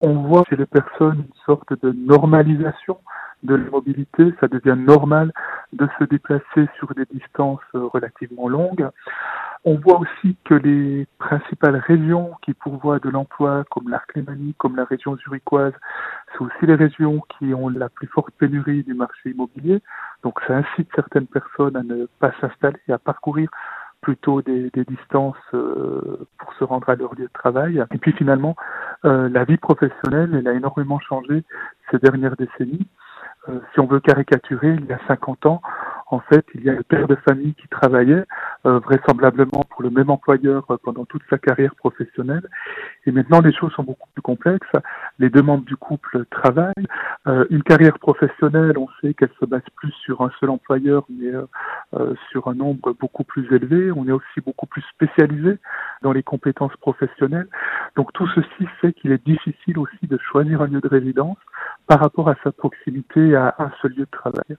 On voit chez les personnes une sorte de normalisation de la mobilité. Ça devient normal de se déplacer sur des distances relativement longues. On voit aussi que les principales régions qui pourvoient de l'emploi, comme l'Arc lémanique, comme la région zurichoise, sont aussi les régions qui ont la plus forte pénurie du marché immobilier. Donc ça incite certaines personnes à ne pas s'installer, à parcourir plutôt des distances pour se rendre à leur lieu de travail. Et puis finalement, la vie professionnelle, elle a énormément changé ces dernières décennies. Si on veut caricaturer, il y a 50 ans, en fait, il y a le père de famille qui travaillait vraisemblablement pour le même employeur pendant toute sa carrière professionnelle. Et maintenant, les choses sont beaucoup plus complexes. Les deux membres du couple travaillent. Une carrière professionnelle, on sait qu'elle se base plus sur un seul employeur, mais sur un nombre beaucoup plus élevé. On est aussi beaucoup plus spécialisé dans les compétences professionnelles. Donc tout ceci fait qu'il est difficile aussi de choisir un lieu de résidence par rapport à sa proximité à un seul lieu de travail.